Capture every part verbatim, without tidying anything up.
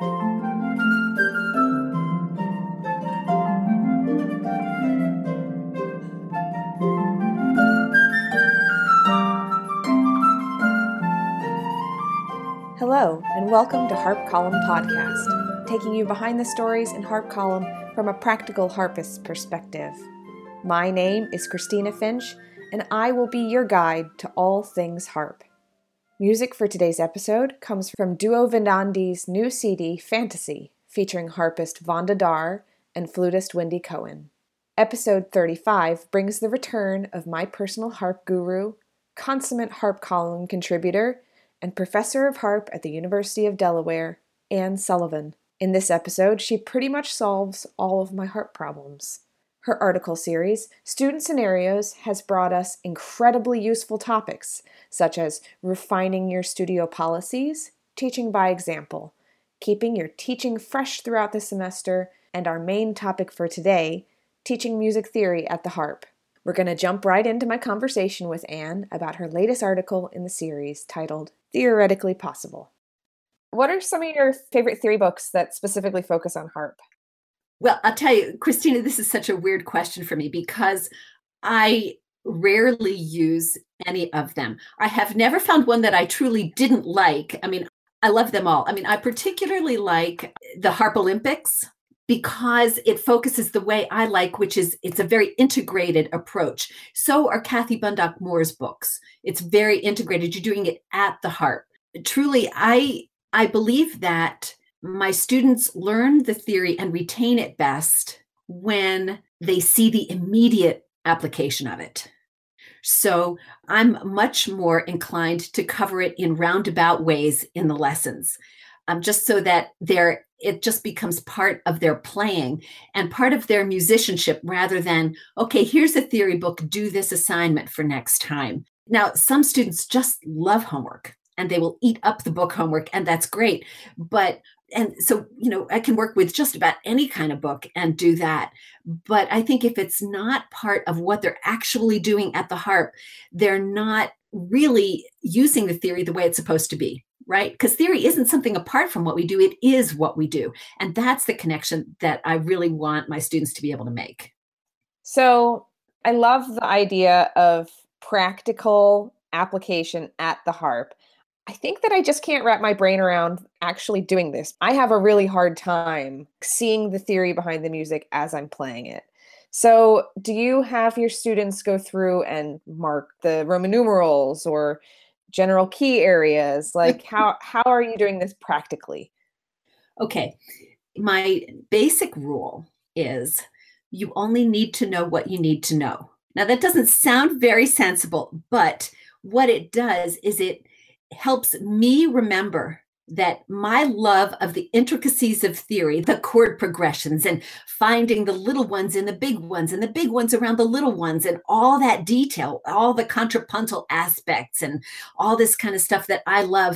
Hello, and welcome to Harp Column Podcast, taking you behind the stories in Harp Column from a practical harpist's perspective. My name is Christina Finch, and I will be your guide to all things harp. Music for today's episode comes from Duo Vivandi's new C D, Fantasy, featuring harpist Vonda Dar and flutist Wendy Cohen. Episode thirty-five brings the return of my personal harp guru, consummate Harp Column contributor, and professor of harp at the University of Delaware, Anne Sullivan. In this episode, she pretty much solves all of my harp problems. Her article series, Student Scenarios, has brought us incredibly useful topics, such as refining your studio policies, teaching by example, keeping your teaching fresh throughout the semester, and our main topic for today, teaching music theory at the harp. We're going to jump right into my conversation with Anne about her latest article in the series titled Theoretically Possible. What are some of your favorite theory books that specifically focus on harp? Well, I'll tell you, Christina, this is such a weird question for me because I rarely use any of them. I have never found one that I truly didn't like. I mean, I love them all. I mean, I particularly like the Harp Olympics because it focuses the way I like, which is it's a very integrated approach. So are Kathy Bundock Moore's books. It's very integrated. You're doing it at the harp. Truly, I I believe that my students learn the theory and retain it best when they see the immediate application of it. So I'm much more inclined to cover it in roundabout ways in the lessons, um, just so that they're it just becomes part of their playing and part of their musicianship rather than, okay, here's a theory book, do this assignment for next time. Now, some students just love homework and they will eat up the book homework, and that's great. But, and so, you know, I can work with just about any kind of book and do that. But I think if it's not part of what they're actually doing at the harp, they're not really using the theory the way it's supposed to be. Right? Because theory isn't something apart from what we do. It is what we do. And that's the connection that I really want my students to be able to make. So I love the idea of practical application at the harp. I think that I just can't wrap my brain around actually doing this. I have a really hard time seeing the theory behind the music as I'm playing it. So do you have your students go through and mark the Roman numerals or general key areas? Like how how are you doing this practically? Okay. My basic rule is you only need to know what you need to know. Now that doesn't sound very sensible, but what it does is it helps me remember that my love of the intricacies of theory, the chord progressions and finding the little ones in the big ones and the big ones around the little ones and all that detail, all the contrapuntal aspects and all this kind of stuff that I love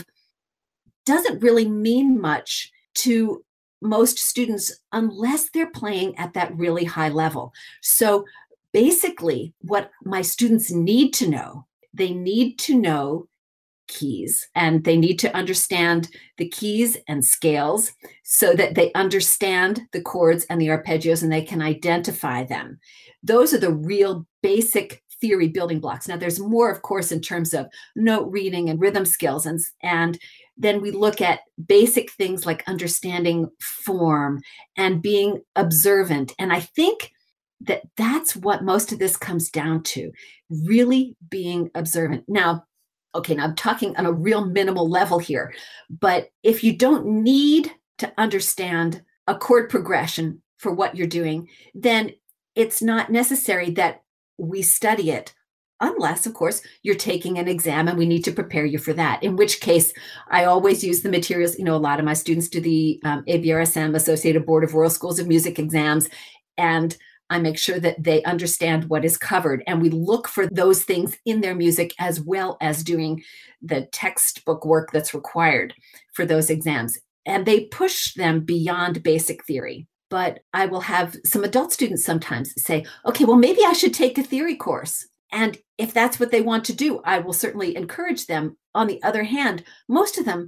doesn't really mean much to most students unless they're playing at that really high level. So basically what my students need to know, they need to know keys, and they need to understand the keys and scales so that they understand the chords and the arpeggios and they can identify them. Those are the real basic theory building blocks. Now there's more, of course, in terms of note reading and rhythm skills. And, and then we look at basic things like understanding form and being observant. And I think that that's what most of this comes down to, really being observant. Now, okay, now I'm talking on a real minimal level here, but if you don't need to understand a chord progression for what you're doing, then it's not necessary that we study it, unless, of course, you're taking an exam and we need to prepare you for that, in which case I always use the materials. You know, a lot of my students do the um, A B R S M, Associated Board of Royal Schools of Music exams, and I make sure that they understand what is covered. And we look for those things in their music as well as doing the textbook work that's required for those exams. And they push them beyond basic theory. But I will have some adult students sometimes say, okay, well, maybe I should take a theory course. And if that's what they want to do, I will certainly encourage them. On the other hand, most of them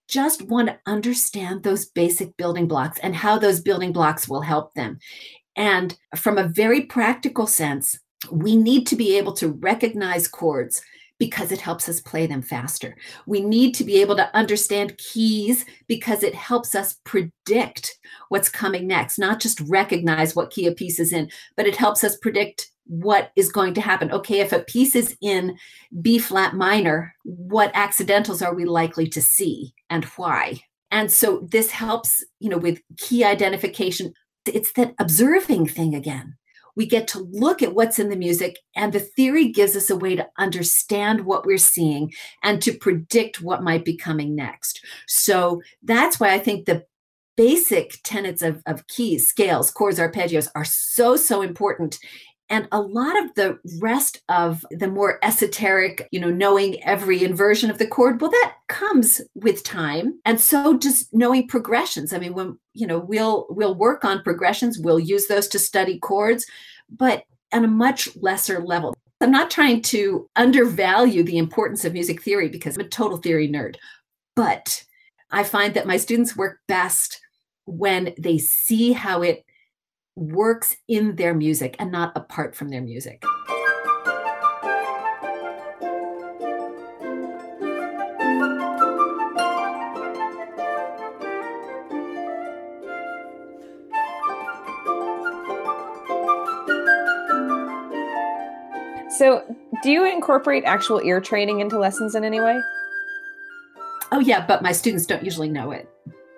just want to understand those basic building blocks and how those building blocks will help them. And from a very practical sense, we need to be able to recognize chords because it helps us play them faster. We need to be able to understand keys because it helps us predict what's coming next, not just recognize what key a piece is in, but it helps us predict what is going to happen. Okay, if a piece is in B flat minor, what accidentals are we likely to see and why? And so this helps, you know, with key identification. It's that observing thing again. We get to look at what's in the music, and the theory gives us a way to understand what we're seeing and to predict what might be coming next. So that's why I think the basic tenets of, of keys, scales, chords, arpeggios are so, so important. And a lot of the rest of the more esoteric, you know, knowing every inversion of the chord, well, that comes with time. And so just knowing progressions. I mean, when, you know, we'll we'll work on progressions, we'll use those to study chords, but on a much lesser level. I'm not trying to undervalue the importance of music theory because I'm a total theory nerd, but I find that my students work best when they see how it works in their music and not apart from their music. So, do you incorporate actual ear training into lessons in any way? Oh yeah, but my students don't usually know it.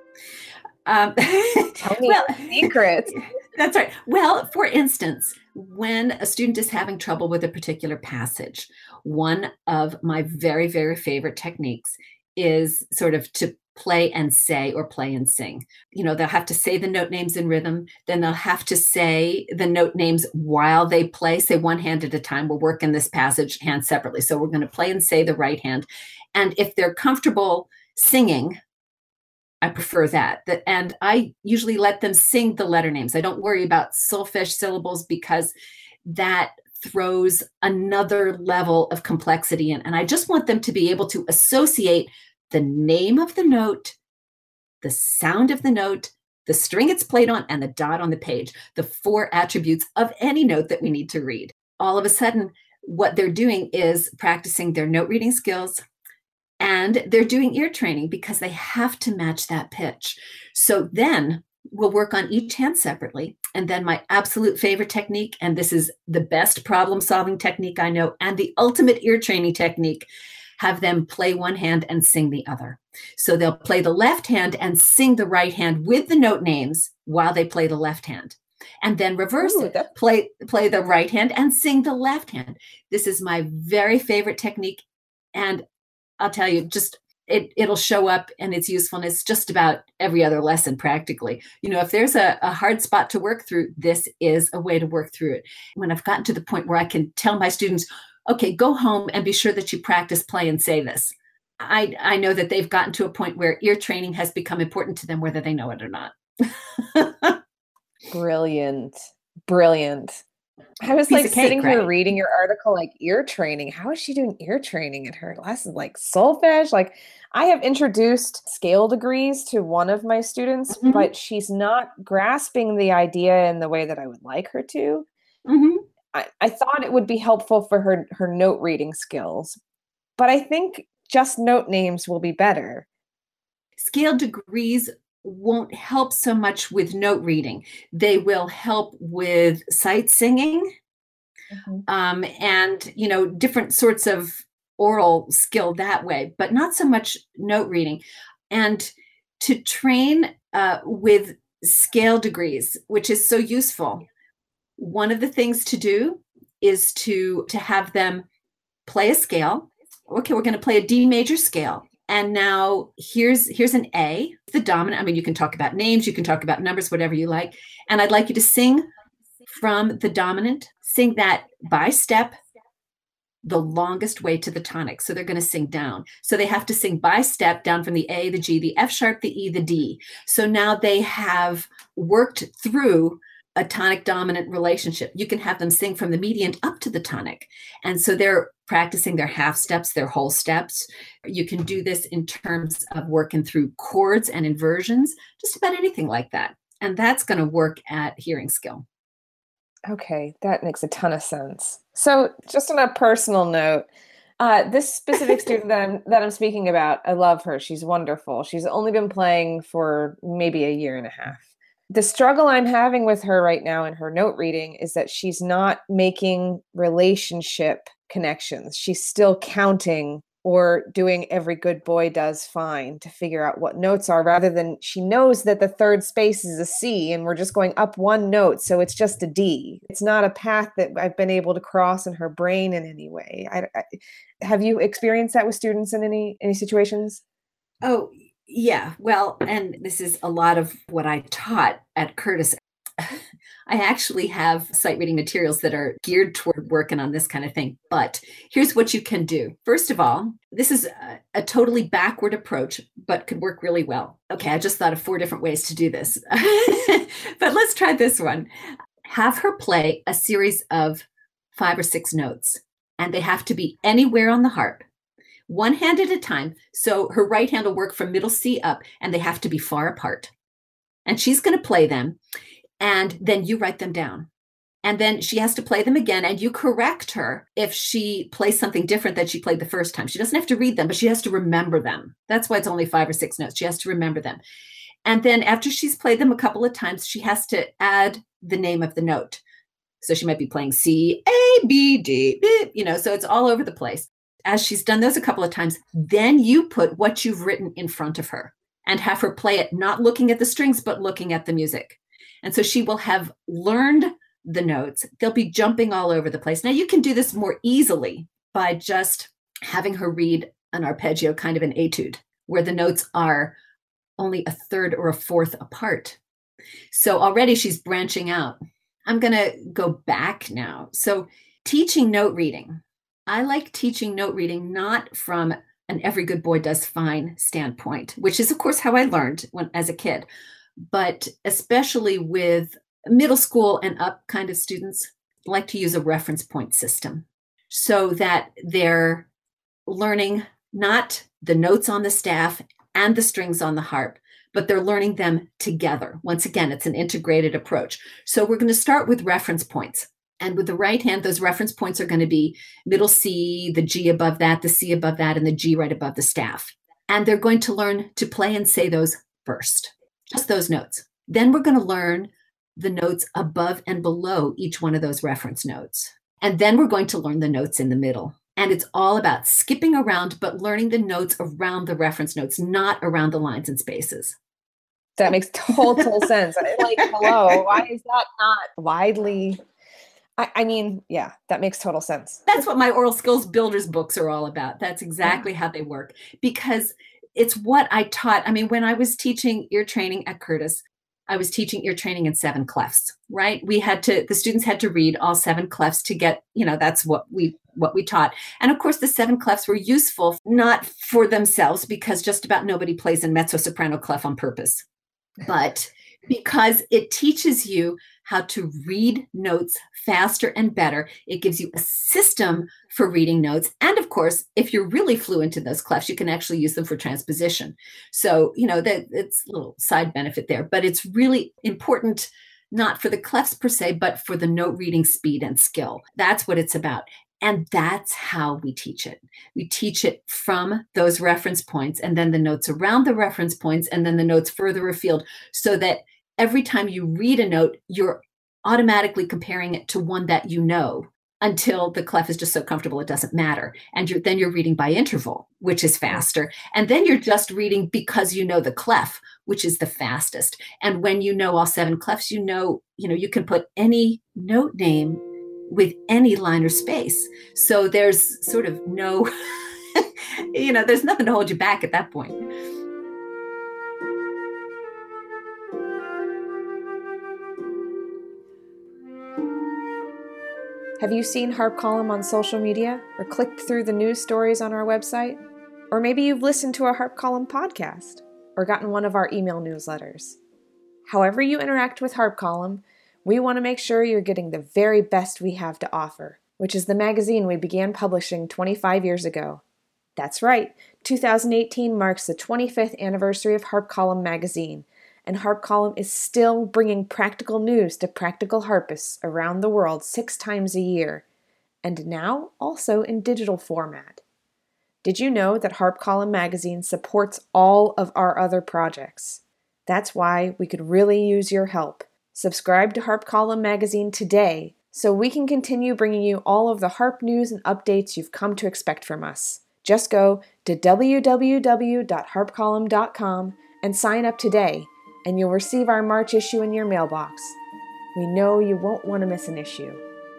Um, Tell me well, secrets. That's right. Well, for instance, when a student is having trouble with a particular passage, one of my very, very favorite techniques is sort of to play and say or play and sing. You know, they'll have to say the note names in rhythm, then they'll have to say the note names while they play, say one hand at a time. We're working this passage hand separately. So we're going to play and say the right hand. And if they're comfortable singing, I prefer that. that. And I usually let them sing the letter names. I don't worry about solfege syllables because that throws another level of complexity in. And I just want them to be able to associate the name of the note, the sound of the note, the string it's played on, and the dot on the page, the four attributes of any note that we need to read. All of a sudden, what they're doing is practicing their note reading skills, and they're doing ear training because they have to match that pitch. So then we'll work on each hand separately. And then my absolute favorite technique, and this is the best problem-solving technique I know, and the ultimate ear training technique, have them play one hand and sing the other. So they'll play the left hand and sing the right hand with the note names while they play the left hand. And then reverse Ooh, it, play, play the right hand and sing the left hand. This is my very favorite technique. And I'll tell you, just it, it'll show up and its usefulness just about every other lesson practically. You know, if there's a, a hard spot to work through, this is a way to work through it. When I've gotten to the point where I can tell my students, okay, go home and be sure that you practice, play, and say this. I, I know that they've gotten to a point where ear training has become important to them, whether they know it or not. Brilliant. Brilliant. I was Piece like of cake, sitting here right? reading your article, like ear training. How is she doing ear training in her lessons? Like solfege? Like I have introduced scale degrees to one of my students, Mm-hmm. but she's not grasping the idea in the way that I would like her to. Mm-hmm. I, I thought it would be helpful for her, her note reading skills, but I think just note names will be better. Scale degrees won't help so much with note reading. They will help with sight singing, mm-hmm. um, and, you know, different sorts of oral skill that way, but not so much note reading. And to train uh, with scale degrees, which is so useful, one of the things to do is to, to have them play a scale. Okay, we're going to play a D major scale. And now here's here's an A, the dominant. I mean, you can talk about names, you can talk about numbers, whatever you like. And I'd like you to sing from the dominant, sing that by step, the longest way to the tonic. So they're going to sing down. So they have to sing by step down from the A, the G, the F sharp, the E, the D. So now they have worked through a tonic dominant relationship. You can have them sing from the median up to the tonic. And so they're practicing their half steps, their whole steps. You can do this in terms of working through chords and inversions, just about anything like that. And that's going to work at hearing skill. Okay, that makes a ton of sense. So just on a personal note, uh, this specific student that I'm that I'm speaking about, I love her. She's wonderful. She's only been playing for maybe a year and a half. The struggle I'm having with her right now in her note reading is that she's not making relationship connections. She's still counting or doing every good boy does fine to figure out what notes are, rather than she knows that the third space is a C and we're just going up one note, so it's just a D. It's not a path that I've been able to cross in her brain in any way. I, I, have you experienced that with students in any any situations? Oh, yeah. Well, and this is a lot of what I taught at Curtis. I actually have sight reading materials that are geared toward working on this kind of thing. But here's what you can do. First of all, this is a, a totally backward approach, but could work really well. Okay, I just thought of four different ways to do this. But let's try this one. Have her play a series of five or six notes, and they have to be anywhere on the harp, one hand at a time. So her right hand will work from middle C up, and they have to be far apart. And she's going to play them. And then you write them down. And then she has to play them again, and you correct her if she plays something different than she played the first time. She doesn't have to read them, but she has to remember them. That's why it's only five or six notes. She has to remember them. And then after she's played them a couple of times, she has to add the name of the note. So she might be playing C, A, B, D, B, you know, so it's all over the place. As she's done those a couple of times, then you put what you've written in front of her and have her play it, not looking at the strings, but looking at the music. And so she will have learned the notes. They'll be jumping all over the place. Now you can do this more easily by just having her read an arpeggio, kind of an etude, where the notes are only a third or a fourth apart. So already she's branching out. I'm going to go back now. So teaching note reading. I like teaching note reading not from an every good boy does fine standpoint, which is, of course, how I learned when as a kid. But especially with middle school and up kind of students, like to use a reference point system so that they're learning not the notes on the staff and the strings on the harp, but they're learning them together. Once again, it's an integrated approach. So we're going to start with reference points. And with the right hand, those reference points are going to be middle C, the G above that, the C above that, and the G right above the staff. And they're going to learn to play and say those first. Just those notes. Then we're going to learn the notes above and below each one of those reference notes. And then we're going to learn the notes in the middle. And it's all about skipping around, but learning the notes around the reference notes, not around the lines and spaces. That makes total sense. Like, hello, why is that not widely? I, I mean, yeah, that makes total sense. That's what my oral skills builders books are all about. That's exactly yeah. how they work. Because it's what I taught. I mean, when I was teaching ear training at Curtis, I was teaching ear training in seven clefs, right? We had to, the students had to read all seven clefs to get, you know, that's what we, what we taught. And of course, the seven clefs were useful, not for themselves, because just about nobody plays in mezzo soprano clef on purpose, but because it teaches you how to read notes faster and better. It gives you a system for reading notes. And of course, if you're really fluent in those clefs, you can actually use them for transposition. So, you know, that it's a little side benefit there, but it's really important, not for the clefs per se, but for the note reading speed and skill. That's what it's about. And that's how we teach it. We teach it from those reference points, and then the notes around the reference points, and then the notes further afield, so that every time you read a note, you're automatically comparing it to one that you know, until the clef is just so comfortable it doesn't matter. And you're, then you're reading by interval, which is faster. And then you're just reading because you know the clef, which is the fastest. And when you know all seven clefs, you know, you know, you can put any note name with any line or space. So there's sort of no, you know, there's nothing to hold you back at that point. Have you seen Harp Column on social media or clicked through the news stories on our website? Or maybe you've listened to a Harp Column podcast or gotten one of our email newsletters. However you interact with Harp Column, We want to make sure you're getting the very best we have to offer, which is the magazine we began publishing twenty-five years ago. That's right, two thousand eighteen marks the twenty-fifth anniversary of Harp Column magazine, and Harp Column is still bringing practical news to practical harpists around the world six times a year, and now also in digital format. Did you know that Harp Column magazine supports all of our other projects? That's why we could really use your help. Subscribe to Harp Column magazine today so we can continue bringing you all of the harp news and updates you've come to expect from us. Just go to w w w dot harp column dot com and sign up today, and you'll receive our March issue in your mailbox. We know you won't want to miss an issue.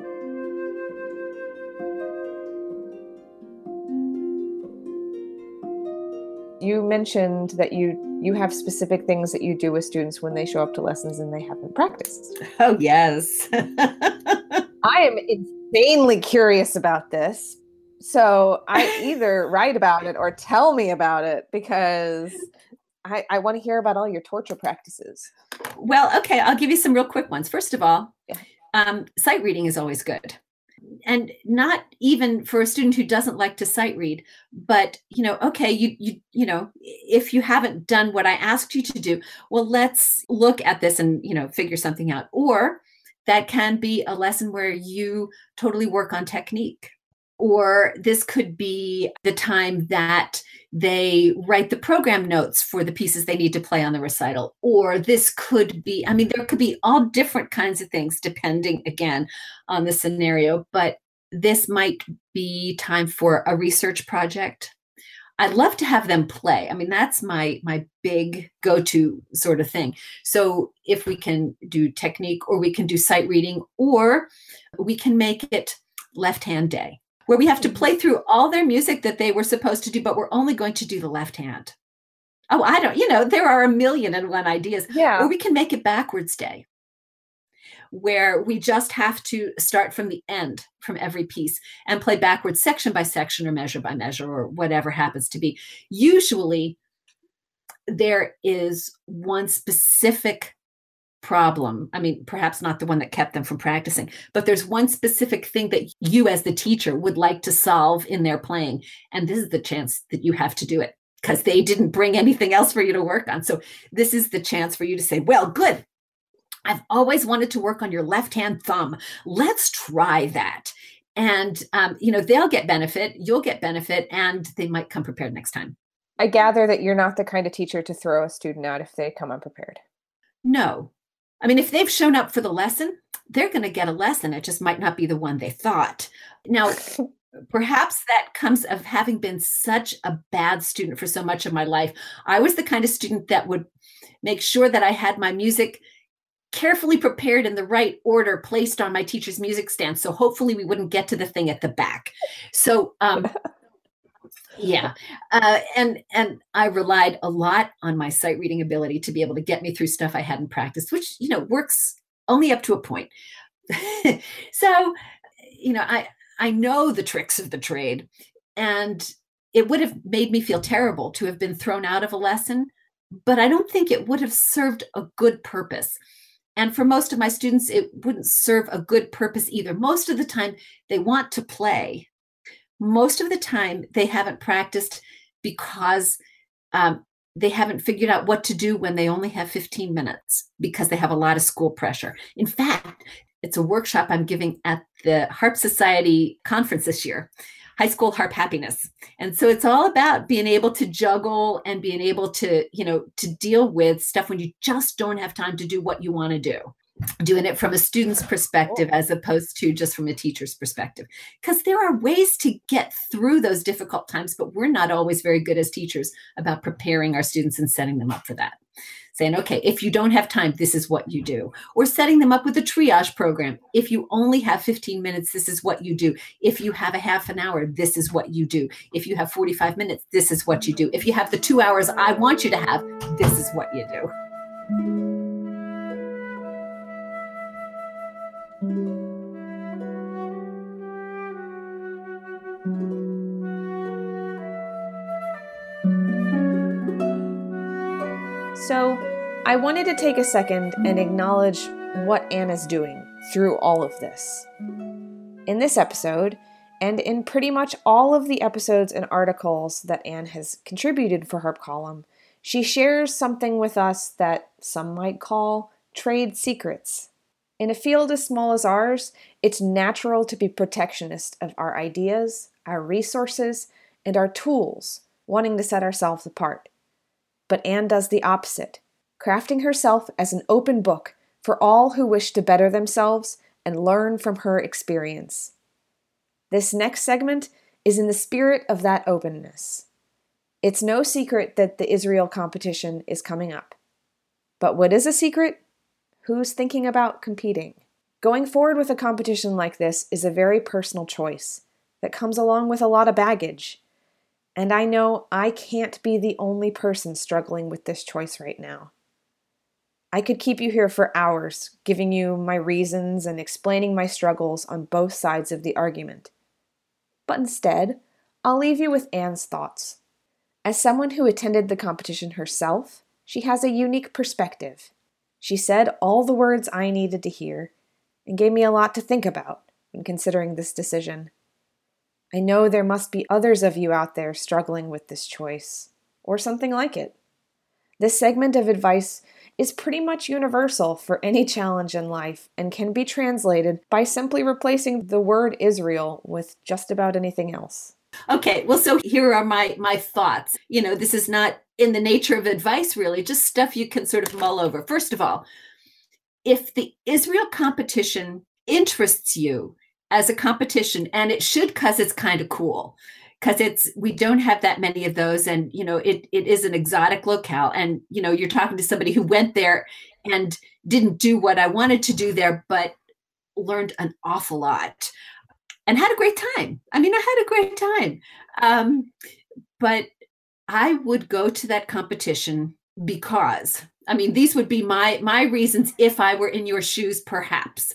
You mentioned that you you have specific things that you do with students when they show up to lessons and they haven't practiced. Oh, yes. I am insanely curious about this. So I either write about it or tell me about it, because I, I want to hear about all your torture practices. Well, okay, I'll give you some real quick ones. First of all, Yeah. um, sight reading is always good. And not even for a student who doesn't like to sight read, but, you know, okay, you, you, you know, if you haven't done what I asked you to do, well, let's look at this and, you know, figure something out. Or that can be a lesson where you totally work on technique. Or this could be the time that they write the program notes for the pieces they need to play on the recital. Or this could be, I mean, there could be all different kinds of things depending, again, on the scenario. But this might be time for a research project. I'd love to have them play. I mean, that's my my big go-to sort of thing. So if we can do technique, or we can do sight reading, or we can make it left hand day, where we have to play through all their music that they were supposed to do, but we're only going to do the left hand. Oh, I don't, you know, there are a million and one ideas. Yeah. Or we can make it backwards day, where we just have to start from the end, from every piece, and play backwards section by section, or measure by measure, or whatever happens to be. Usually there is one specific problem. I mean, perhaps not the one that kept them from practicing, but there's one specific thing that you as the teacher would like to solve in their playing. And this is the chance that you have to do it, because they didn't bring anything else for you to work on. So this is the chance for you to say, well, good. I've always wanted to work on your left-hand thumb. Let's try that. And, um, you know, they'll get benefit, you'll get benefit, and they might come prepared next time. I gather that you're not the kind of teacher to throw a student out if they come unprepared. No. I mean, if they've shown up for the lesson, they're going to get a lesson. It just might not be the one they thought. Now, perhaps that comes of having been such a bad student for so much of my life. I was the kind of student that would make sure that I had my music carefully prepared in the right order, placed on my teacher's music stand. So hopefully we wouldn't get to the thing at the back. So, um, yeah. Uh, and, and I relied a lot on my sight reading ability to be able to get me through stuff I hadn't practiced, which, you know, works only up to a point. So, you know, I, I know the tricks of the trade, and it would have made me feel terrible to have been thrown out of a lesson, but I don't think it would have served a good purpose. And for most of my students, it wouldn't serve a good purpose either. Most of the time they want to play. Most of the time they haven't practiced because um, they haven't figured out what to do when they only have fifteen minutes, because they have a lot of school pressure. In fact, it's a workshop I'm giving at the Harp Society conference this year, High School Harp Happiness. And so it's all about being able to juggle and being able to, you know, to deal with stuff when you just don't have time to do what you want to do. Doing it from a student's perspective as opposed to just from a teacher's perspective. Because there are ways to get through those difficult times, but we're not always very good as teachers about preparing our students and setting them up for that. Saying, okay, if you don't have time, this is what you do. Or setting them up with a triage program. If you only have fifteen minutes, this is what you do. If you have a half an hour, this is what you do. If you have forty-five minutes, this is what you do. If you have the two hours I want you to have, this is what you do. So, I wanted to take a second and acknowledge what Anne is doing through all of this. In this episode, and in pretty much all of the episodes and articles that Anne has contributed for Harp Column, she shares something with us that some might call trade secrets. In a field as small as ours, it's natural to be protectionist of our ideas, our resources, and our tools, wanting to set ourselves apart. But Anne does the opposite, crafting herself as an open book for all who wish to better themselves and learn from her experience. This next segment is in the spirit of that openness. It's no secret that the Israel competition is coming up. But what is a secret? Who's thinking about competing? Going forward with a competition like this is a very personal choice that comes along with a lot of baggage. And I know I can't be the only person struggling with this choice right now. I could keep you here for hours, giving you my reasons and explaining my struggles on both sides of the argument. But instead, I'll leave you with Anne's thoughts. As someone who attended the competition herself, she has a unique perspective. She said all the words I needed to hear and gave me a lot to think about when considering this decision. I know there must be others of you out there struggling with this choice, or something like it. This segment of advice is pretty much universal for any challenge in life and can be translated by simply replacing the word Israel with just about anything else. Okay, well, so here are my my thoughts. You know, this is not in the nature of advice, really, just stuff you can sort of mull over. First of all, if the Israel competition interests you as a competition, and it should because it's kind of cool, because it's we don't have that many of those, and you know, it it is an exotic locale, and you know, you're talking to somebody who went there and didn't do what I wanted to do there, but learned an awful lot. And had a great time. I mean, I had a great time. Um, but I would go to that competition because, I mean, these would be my my reasons if I were in your shoes, perhaps.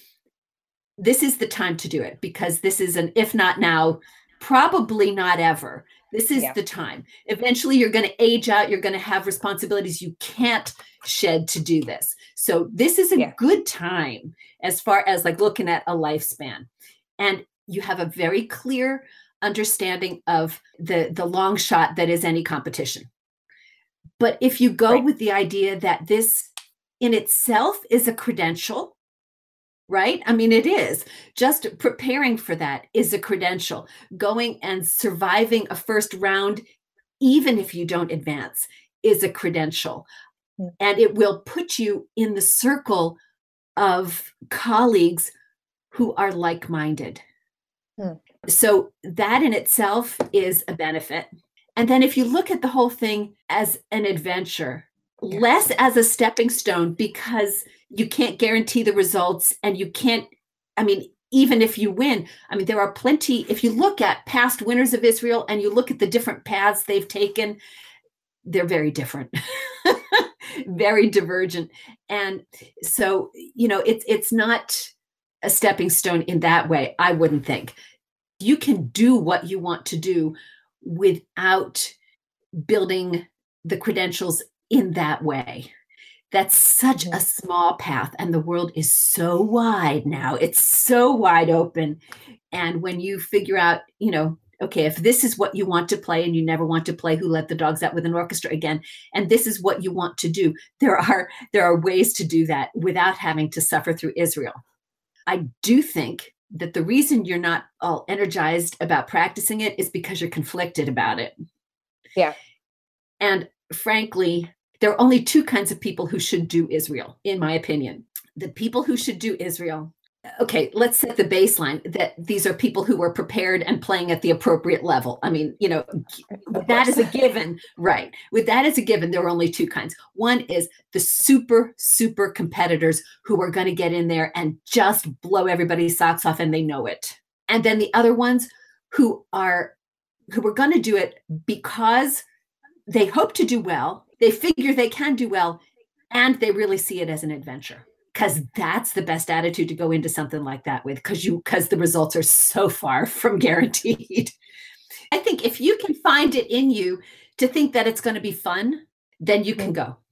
This is the time to do it because this is an if not now, probably not ever. This is yeah. the time. Eventually, you're going to age out. You're going to have responsibilities you can't shed to do this. So this is a yeah. good time as far as like looking at a lifespan. And you have a very clear understanding of the, the long shot that is any competition. But if you go right. with the idea that this in itself is a credential, right? I mean, it is. Just preparing for that is a credential. Going and surviving a first round, even if you don't advance, is a credential. Mm. And it will put you in the circle of colleagues who are like-minded. Hmm. So that in itself is a benefit. And then if you look at the whole thing as an adventure, yes. less as a stepping stone, because you can't guarantee the results and you can't, I mean, even if you win, I mean, there are plenty, if you look at past winners of Israel and you look at the different paths they've taken, they're very different, very divergent. And so, you know, it's it's not a stepping stone in that way, I wouldn't think. You can do what you want to do without building the credentials in that way. That's such a small path, and the world is so wide now. It's so wide open. And when you figure out, you know, okay, if this is what you want to play and you never want to play Who Let the Dogs Out with an Orchestra again, and this is what you want to do, there are there are ways to do that without having to suffer through Israel. I do think that the reason you're not all energized about practicing it is because you're conflicted about it. Yeah. And frankly, there are only two kinds of people who should do Israel, in my opinion. The people who should do Israel, okay, let's set the baseline that these are people who were prepared and playing at the appropriate level. I mean, you know, with that as a given, right? With that as a given, there are only two kinds. One is the super, super competitors who are going to get in there and just blow everybody's socks off, and they know it. And then the other ones who are who are going to do it because they hope to do well, they figure they can do well, and they really see it as an adventure. Because that's the best attitude to go into something like that with, because you because the results are so far from guaranteed. I think if you can find it in you to think that it's going to be fun, then you can go.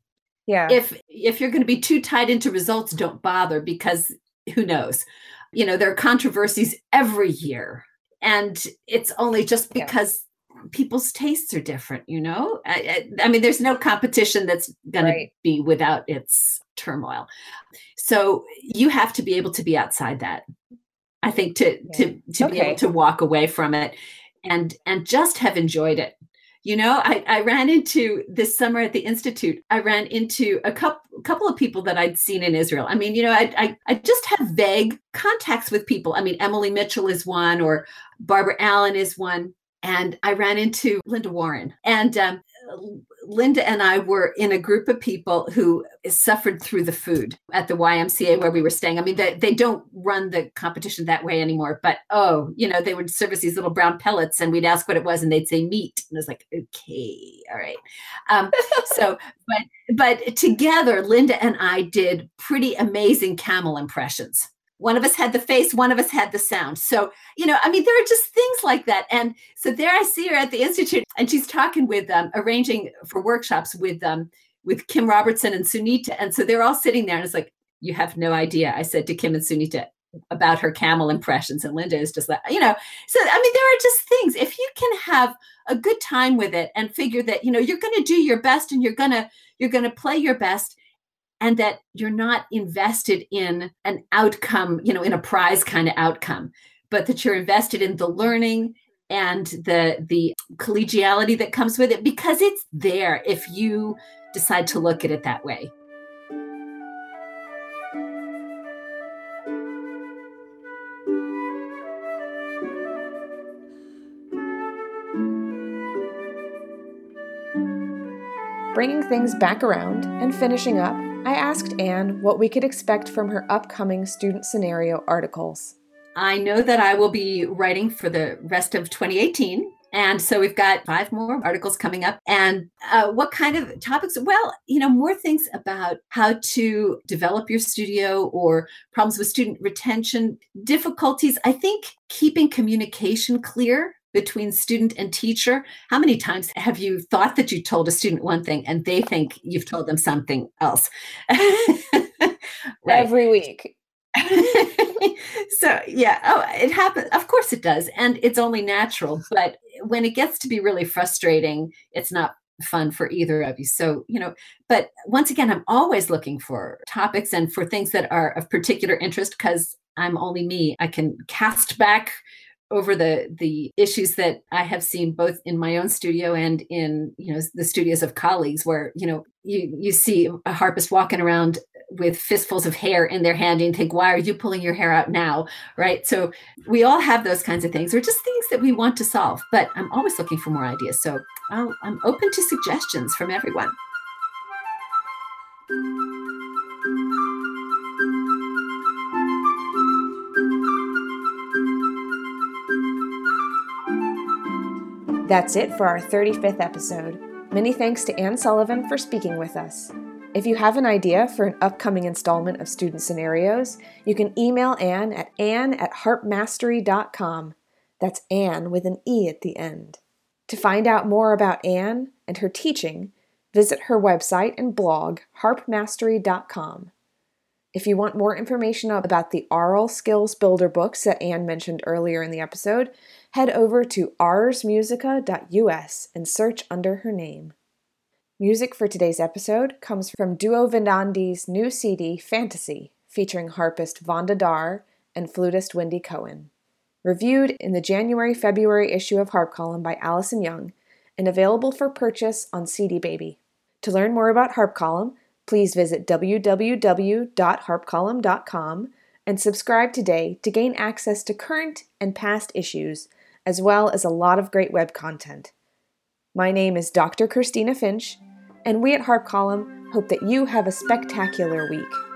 Yeah. If if you're going to be too tied into results, don't bother, because who knows? You know, there are controversies every year, and it's only just Yeah. because people's tastes are different, you know? I, I, I mean, there's no competition that's going Right. to be without its turmoil. So you have to be able to be outside that, I think, to Yeah. to to be able Okay. to walk away from it and and just have enjoyed it. You know, I, I ran into this summer at the Institute, I ran into a couple, couple of people that I'd seen in Israel. I mean, you know, I, I, I just have vague contacts with people. I mean, Emily Mitchell is one, or Barbara Allen is one. And I ran into Linda Warren. And um, Linda and I were in a group of people who suffered through the food at the Y M C A where we were staying. I mean, they, they don't run the competition that way anymore, but oh, you know, they would serve us these little brown pellets and we'd ask what it was and they'd say meat. And I was like, okay, all right. Um, so, but, but together, Linda and I did pretty amazing camel impressions. One of us had the face, one of us had the sound. So, you know, I mean, there are just things like that. And so there I see her at the Institute, and she's talking with um, arranging for workshops with um, with Kim Robertson and Sunita. And so they're all sitting there, and it's like, you have no idea, I said to Kim and Sunita, about her camel impressions. And Linda is just like, you know, so, I mean, there are just things, if you can have a good time with it and figure that, you know, you're going to do your best and you're going to, you're going to play your best, and that you're not invested in an outcome, you know, in a prize kind of outcome, but that you're invested in the learning and the the collegiality that comes with it, because it's there if you decide to look at it that way. Bringing things back around and finishing up, I asked Anne what we could expect from her upcoming student scenario articles. I know that I will be writing for the rest of twenty eighteen. And so we've got five more articles coming up. And uh, what kind of topics? Well, you know, more things about how to develop your studio, or problems with student retention, difficulties. I think keeping communication clear between student and teacher. How many times have you thought that you told a student one thing and they think you've told them something else? Right. Every week. So yeah, oh, it happens. Of course it does. And it's only natural. But when it gets to be really frustrating, it's not fun for either of you. So, you know, but once again, I'm always looking for topics and for things that are of particular interest, because I'm only me. I can cast back over the the issues that I have seen both in my own studio and in, you know, the studios of colleagues, where, you know, you you see a harpist walking around with fistfuls of hair in their hand and think, why are you pulling your hair out now? Right. So we all have those kinds of things, or just things that we want to solve. But I'm always looking for more ideas. So I'll, I'm open to suggestions from everyone. That's it for our thirty-fifth episode. Many thanks to Anne Sullivan for speaking with us. If you have an idea for an upcoming installment of Student Scenarios, you can email Anne at anne at harp mastery dot com. That's Anne with an E at the end. To find out more about Anne and her teaching, visit her website and blog, harp mastery dot com. If you want more information about the Aural Skills Builder books that Anne mentioned earlier in the episode, head over to ars musica dot u s and search under her name. Music for today's episode comes from Duo Vivandi's new C D, Fantasy, featuring harpist Vonda Dar and flutist Wendy Cohen. Reviewed in the January-February issue of Harp Column by Allison Young, and available for purchase on C D Baby. To learn more about Harp Column, please visit w w w dot harp column dot com and subscribe today to gain access to current and past issues, as well as a lot of great web content. My name is Doctor Christina Finch, and we at Harp Column hope that you have a spectacular week.